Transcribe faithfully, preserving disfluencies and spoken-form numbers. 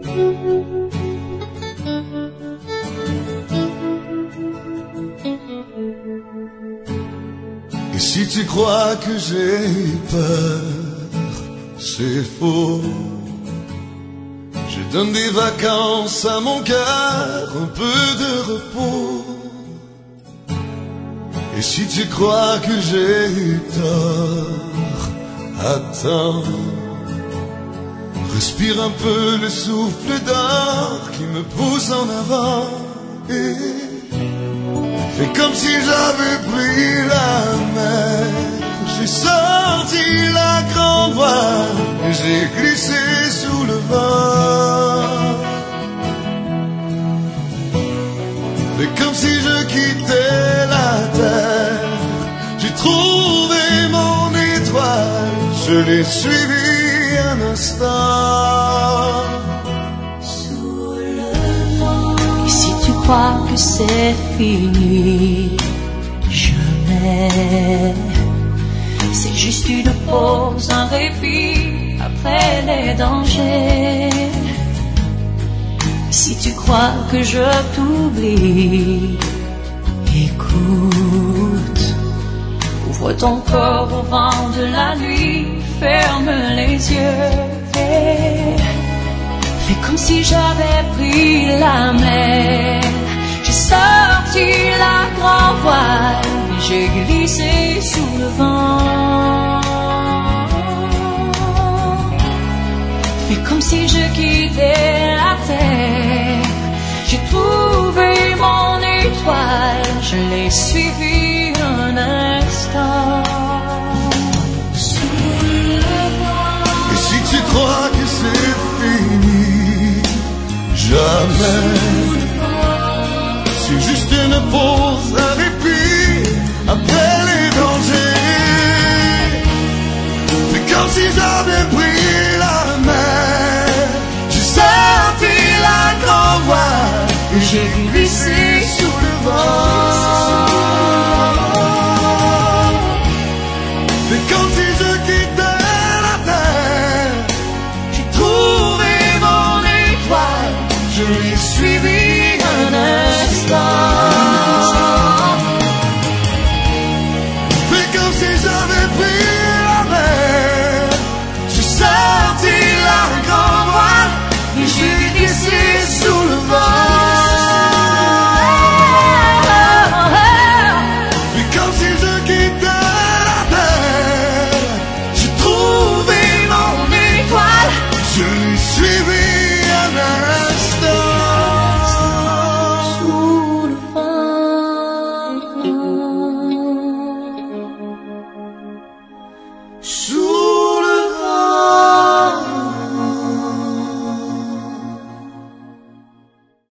Et si tu crois que j'ai peur, c'est faux. Je donne des vacances à mon cœur, un peu de repos. Et si tu crois que j'ai tort, attends. Respire un peu le souffle d'or qui me pousse en avant. Et fais comme si j'avais pris la mer. J'ai sorti la grande voile et j'ai glissé sous le vent. Fais comme si je quittais la terre. J'ai trouvé mon étoile, je l'ai suivi un instant. Sous le vent. Et si tu crois que c'est fini, jamais. C'est juste une pause, un répit après les dangers. Si tu crois que je t'oublie, écoute. Ouvre ton corps au vent de la nuit, ferme les yeux et fais comme si j'avais pris la mer. J'ai sorti la grande voile et j'ai glissé sous le vent. Fais comme si je quittais la terre. J'ai trouvé mon étoile, je l'ai suivi un instant. Sous le vent. Et si tu crois que c'est fini, jamais. C'est juste une pause, un répit après les dangers. Fais comme si j'avais pris la mer. J'ai sorti la grande voile et j'ai glissé sous le vent. Fais comme si je quittais la terre. J'ai trouvé mon étoile, je l'ai suivi un instant. Fais comme si j'avais pris la mer. J'ai sorti la grande voile et j'ai glissé sous le vent. Sous